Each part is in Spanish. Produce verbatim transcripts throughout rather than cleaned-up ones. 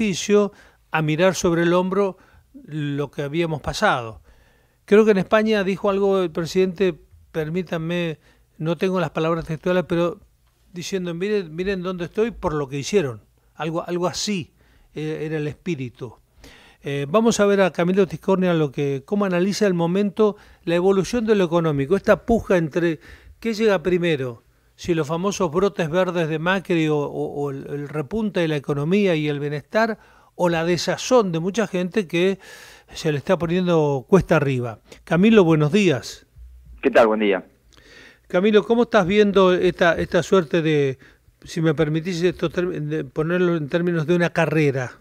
beneficio a mirar sobre el hombro lo que habíamos pasado. Creo que en España dijo algo el presidente, permítanme, no tengo las palabras textuales, pero diciendo, miren, miren dónde estoy por lo que hicieron. Algo, algo así eh, era el espíritu. Eh, vamos a ver a Camilo Tiscornia lo que, cómo analiza el momento, la evolución de lo económico, esta puja entre qué llega primero, si los famosos brotes verdes de Macri o, o, o el, el repunte de la economía y el bienestar, o la desazón de mucha gente que se le está poniendo cuesta arriba. Camilo, buenos días. ¿Qué tal? Buen día. Camilo, ¿cómo estás viendo esta, esta suerte de, si me permitís esto, de ponerlo en términos de una carrera?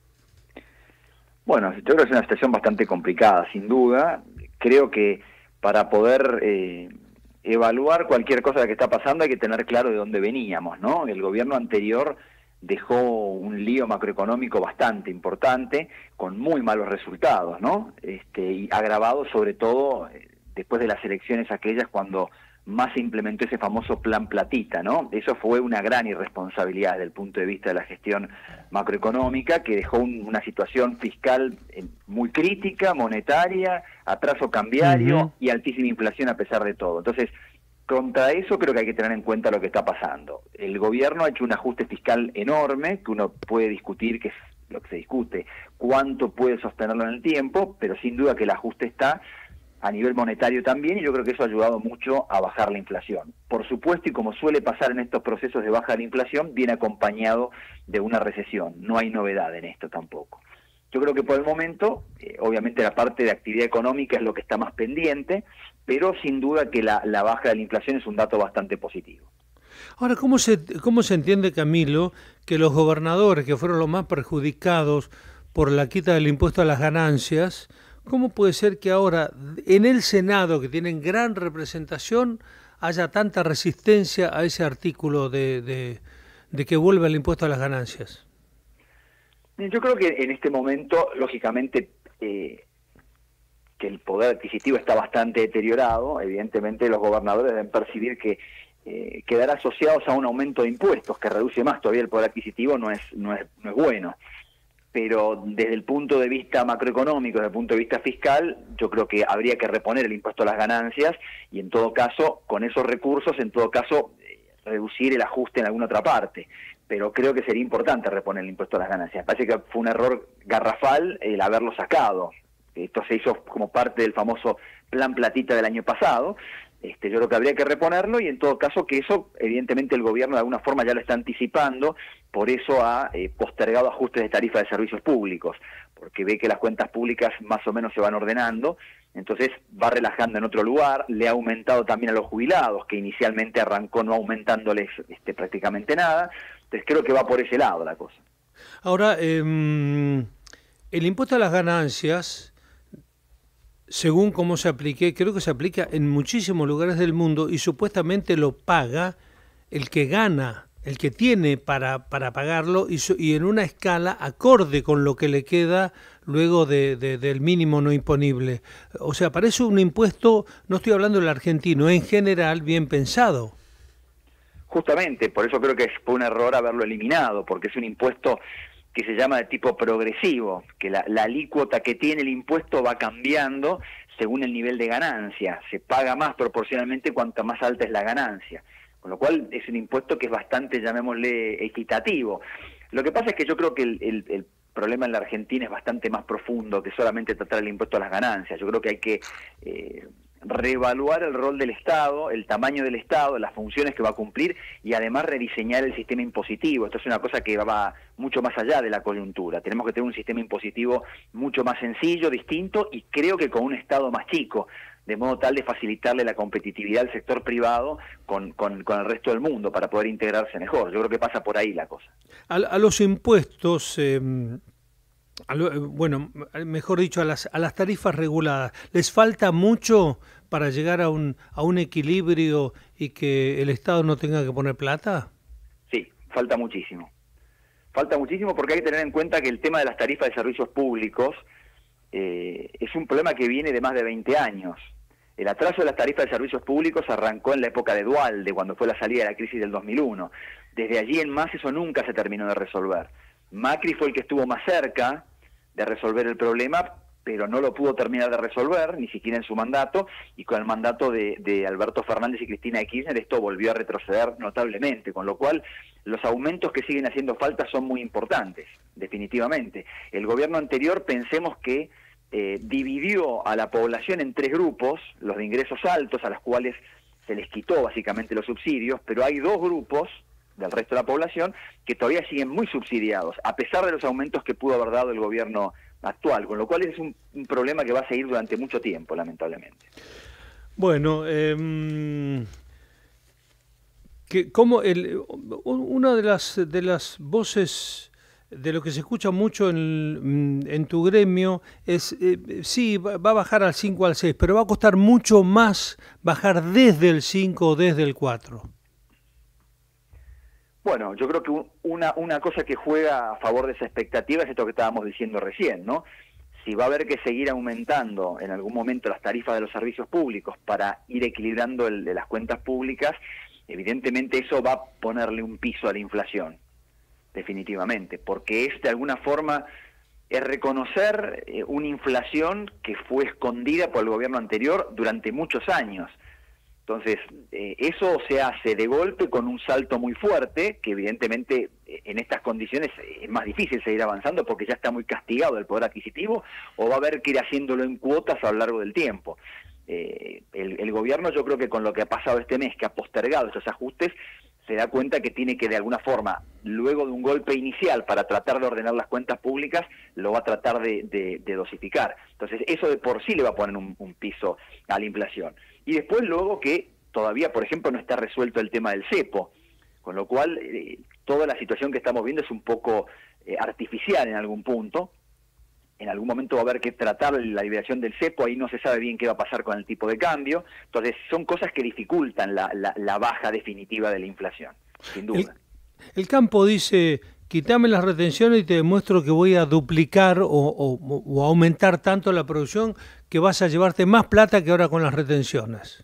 Bueno, yo creo que es una situación bastante complicada, sin duda. Creo que para poder eh, evaluar cualquier cosa que está pasando hay que tener claro de dónde veníamos, ¿no? El gobierno anterior dejó un lío macroeconómico bastante importante, con muy malos resultados, ¿no? Este, y agravado sobre todo eh, después de las elecciones aquellas cuando más se implementó ese famoso plan platita, ¿no? Eso fue una gran irresponsabilidad desde el punto de vista de la gestión macroeconómica, que dejó un, una situación fiscal eh, muy crítica, monetaria, atraso cambiario uh-huh. y altísima inflación a pesar de todo. Entonces, contra eso creo que hay que tener en cuenta lo que está pasando. El gobierno ha hecho un ajuste fiscal enorme, que uno puede discutir, que es lo que se discute, cuánto puede sostenerlo en el tiempo, pero sin duda que el ajuste está a nivel monetario también, y yo creo que eso ha ayudado mucho a bajar la inflación. Por supuesto, y como suele pasar en estos procesos de baja de la inflación, viene acompañado de una recesión. No hay novedad en esto tampoco. Yo creo que por el momento, eh, obviamente la parte de actividad económica es lo que está más pendiente, pero sin duda que la, la baja de la inflación es un dato bastante positivo. Ahora, ¿cómo se, cómo se entiende, Camilo, que los gobernadores, que fueron los más perjudicados por la quita del impuesto a las ganancias, cómo puede ser que ahora en el Senado, que tienen gran representación, haya tanta resistencia a ese artículo de, de, de que vuelva el impuesto a las ganancias? Yo creo que en este momento, lógicamente, eh, que el poder adquisitivo está bastante deteriorado. Evidentemente los gobernadores deben percibir que eh, quedar asociados a un aumento de impuestos que reduce más todavía el poder adquisitivo no es, no es, no es bueno. Pero desde el punto de vista macroeconómico, desde el punto de vista fiscal, yo creo que habría que reponer el impuesto a las ganancias y en todo caso, con esos recursos, en todo caso, eh, reducir el ajuste en alguna otra parte. Pero creo que sería importante reponer el impuesto a las ganancias. Parece que fue un error garrafal el haberlo sacado. Esto se hizo como parte del famoso plan platita del año pasado. Este, yo creo que habría que reponerlo y en todo caso que eso, evidentemente el gobierno de alguna forma ya lo está anticipando, por eso ha eh, postergado ajustes de tarifa de servicios públicos, porque ve que las cuentas públicas más o menos se van ordenando, entonces va relajando en otro lugar, le ha aumentado también a los jubilados, que inicialmente arrancó no aumentándoles este, prácticamente nada, entonces creo que va por ese lado la cosa. Ahora, eh, el impuesto a las ganancias, según cómo se aplique, creo que se aplica en muchísimos lugares del mundo y supuestamente lo paga el que gana, el que tiene para, para pagarlo y, su, y en una escala acorde con lo que le queda luego de, de, del mínimo no imponible. O sea, parece un impuesto, no estoy hablando del argentino, en general bien pensado. Justamente, por eso creo que fue un error haberlo eliminado, porque es un impuesto que se llama de tipo progresivo, que la, la alícuota que tiene el impuesto va cambiando según el nivel de ganancia, se paga más proporcionalmente cuanto más alta es la ganancia, con lo cual es un impuesto que es bastante, llamémosle, equitativo. Lo que pasa es que yo creo que el, el, el problema en la Argentina es bastante más profundo que solamente tratar el impuesto a las ganancias. Yo creo que hay que eh, reevaluar el rol del Estado, el tamaño del Estado, las funciones que va a cumplir y además rediseñar el sistema impositivo. Esto es una cosa que va mucho más allá de la coyuntura. Tenemos que tener un sistema impositivo mucho más sencillo, distinto y creo que con un Estado más chico, de modo tal de facilitarle la competitividad al sector privado con, con, con el resto del mundo para poder integrarse mejor. Yo creo que pasa por ahí la cosa. A, a los impuestos... Eh... Bueno, mejor dicho, a las, a las tarifas reguladas, ¿les falta mucho para llegar a un, a un equilibrio y que el Estado no tenga que poner plata? Sí, falta muchísimo. Falta muchísimo porque hay que tener en cuenta que el tema de las tarifas de servicios públicos eh, es un problema que viene de más de veinte años. El atraso de las tarifas de servicios públicos arrancó en la época de Duhalde, cuando fue la salida de la crisis del dos mil uno. Desde allí en más eso nunca se terminó de resolver. Macri fue el que estuvo más cerca de resolver el problema, pero no lo pudo terminar de resolver, ni siquiera en su mandato, y con el mandato de, de Alberto Fernández y Cristina Kirchner esto volvió a retroceder notablemente, con lo cual los aumentos que siguen haciendo falta son muy importantes, definitivamente. El gobierno anterior, pensemos que eh, dividió a la población en tres grupos, los de ingresos altos, a los cuales se les quitó básicamente los subsidios, pero hay dos grupos del resto de la población que todavía siguen muy subsidiados, a pesar de los aumentos que pudo haber dado el gobierno actual, con lo cual es un, un problema que va a seguir durante mucho tiempo, lamentablemente. Bueno, eh, que como el, una de las de las voces de lo que se escucha mucho en, en tu gremio es, eh, sí, va a bajar al cinco o al seis, pero va a costar mucho más bajar desde el cinco o desde el cuatro. Bueno, yo creo que una, una cosa que juega a favor de esa expectativa es esto que estábamos diciendo recién, ¿no? Si va a haber que seguir aumentando en algún momento las tarifas de los servicios públicos para ir equilibrando el de las cuentas públicas, evidentemente eso va a ponerle un piso a la inflación, definitivamente, porque es de alguna forma es reconocer eh, una inflación que fue escondida por el gobierno anterior durante muchos años. Entonces, eh, eso se hace de golpe con un salto muy fuerte, que evidentemente eh, en estas condiciones es más difícil seguir avanzando porque ya está muy castigado el poder adquisitivo, o va a haber que ir haciéndolo en cuotas a lo largo del tiempo. Eh, el, el gobierno, yo creo que con lo que ha pasado este mes, que ha postergado esos ajustes, se da cuenta que tiene que de alguna forma, luego de un golpe inicial para tratar de ordenar las cuentas públicas, lo va a tratar de, de, de dosificar. Entonces eso de por sí le va a poner un, un piso a la inflación. Y después luego que todavía, por ejemplo, no está resuelto el tema del cepo, con lo cual eh, toda la situación que estamos viendo es un poco eh, artificial en algún punto. En algún momento va a haber que tratar la liberación del cepo, ahí no se sabe bien qué va a pasar con el tipo de cambio. Entonces son cosas que dificultan la, la, la baja definitiva de la inflación, sin duda. El, el campo dice, quítame las retenciones y te demuestro que voy a duplicar o, o, o aumentar tanto la producción que vas a llevarte más plata que ahora con las retenciones.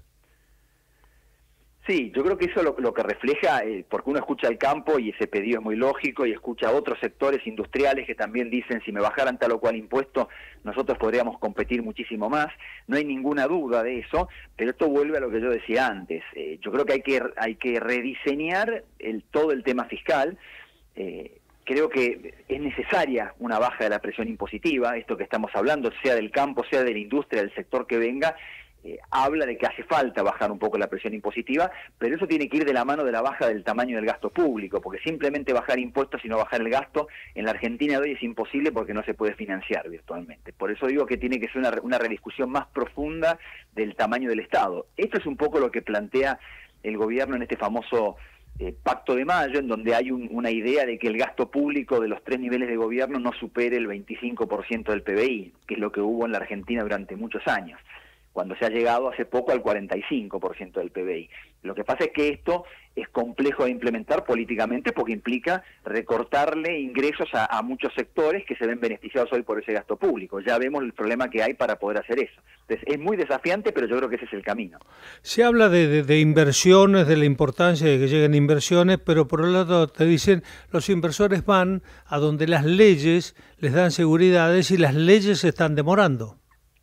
Sí, yo creo que eso lo, lo que refleja, eh, porque uno escucha el campo y ese pedido es muy lógico, y escucha a otros sectores industriales que también dicen si me bajaran tal o cual impuesto, nosotros podríamos competir muchísimo más. No hay ninguna duda de eso, pero esto vuelve a lo que yo decía antes. Eh, yo creo que hay que hay que rediseñar el, todo el tema fiscal. Eh, creo que es necesaria una baja de la presión impositiva, esto que estamos hablando, sea del campo, sea de la industria, del sector que venga. Eh, habla de que hace falta bajar un poco la presión impositiva, pero eso tiene que ir de la mano de la baja del tamaño del gasto público, porque simplemente bajar impuestos y no bajar el gasto en la Argentina de hoy es imposible porque no se puede financiar virtualmente. Por eso digo que tiene que ser una, una rediscusión más profunda del tamaño del Estado. Esto es un poco lo que plantea el gobierno en este famoso eh, Pacto de Mayo, en donde hay un, una idea de que el gasto público de los tres niveles de gobierno no supere el veinticinco por ciento del P B I, que es lo que hubo en la Argentina durante muchos años, cuando se ha llegado hace poco al cuarenta y cinco por ciento del P B I. Lo que pasa es que esto es complejo de implementar políticamente porque implica recortarle ingresos a, a muchos sectores que se ven beneficiados hoy por ese gasto público. Ya vemos el problema que hay para poder hacer eso. Entonces es muy desafiante, pero yo creo que ese es el camino. Se habla de, de, de inversiones, de la importancia de que lleguen inversiones, pero por otro lado te dicen los inversores van a donde las leyes les dan seguridades y las leyes se están demorando.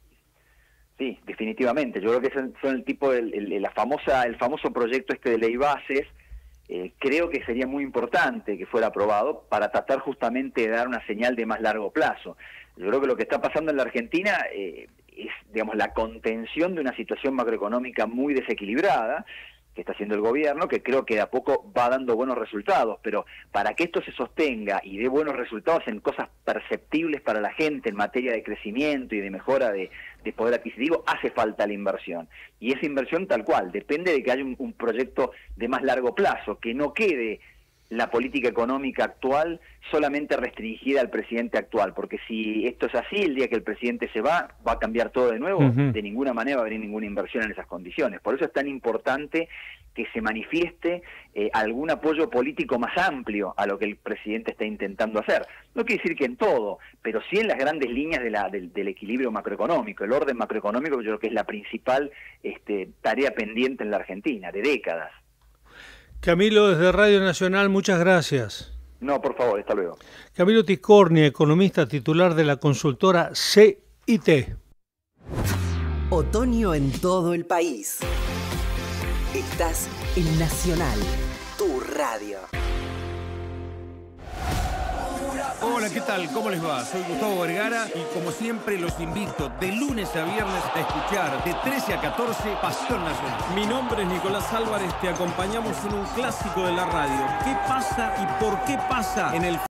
Sí, definitivamente. Yo creo que son, son el tipo de el, la famosa, el famoso proyecto este de ley bases. Eh, creo que sería muy importante que fuera aprobado para tratar justamente de dar una señal de más largo plazo. Yo creo que lo que está pasando en la Argentina eh, es, digamos, la contención de una situación macroeconómica muy desequilibrada que está haciendo el gobierno, que creo que de a poco va dando buenos resultados, pero para que esto se sostenga y dé buenos resultados en cosas perceptibles para la gente en materia de crecimiento y de mejora de, de poder adquisitivo, hace falta la inversión. Y esa inversión tal cual, depende de que haya un, un proyecto de más largo plazo, que no quede la política económica actual solamente restringida al presidente actual, porque si esto es así, el día que el presidente se va, va a cambiar todo de nuevo, uh-huh. De ninguna manera va a haber ninguna inversión en esas condiciones. Por eso es tan importante que se manifieste eh, algún apoyo político más amplio a lo que el presidente está intentando hacer. No quiere decir que en todo, pero sí en las grandes líneas de la, del, del equilibrio macroeconómico. El orden macroeconómico yo creo que es la principal este, tarea pendiente en la Argentina, de décadas. Camilo, desde Radio Nacional, muchas gracias. No, por favor, hasta luego. Camilo Tiscornia, economista titular de la consultora C I T. Otoño en todo el país. Estás en Nacional, tu radio. Hola, ¿qué tal? ¿Cómo les va? Soy Gustavo Vergara y como siempre los invito de lunes a viernes a escuchar de trece a catorce Pasión Nacional. Mi nombre es Nicolás Álvarez, te acompañamos en un clásico de la radio. ¿Qué pasa y por qué pasa en el